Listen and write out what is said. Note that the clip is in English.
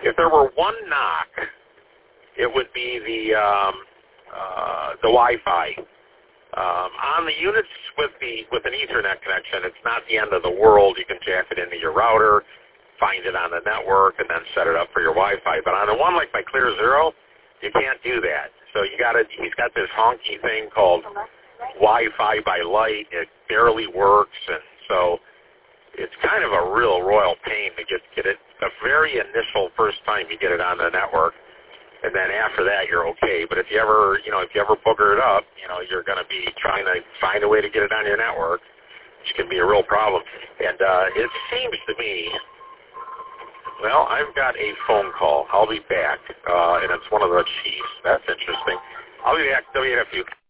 If there were one knock, it would be the Wi-Fi. On the units with an Ethernet connection, it's not the end of the world. You can jack it into your router, find it on the network, and then set it up for your Wi-Fi. But on the one like my Clear Zero, you can't do that. So he's got this honky thing called Wi-Fi by Light. It barely works, and so it's kind of a real royal pain to get it the very initial first time you get it on the network. And then after that, you're okay. But if you ever booger it up, you're going to be trying to find a way to get it on your network, which can be a real problem. And it seems to me, well, I've got a phone call. I'll be back, and it's one of the chiefs. That's interesting. I'll be back in a few.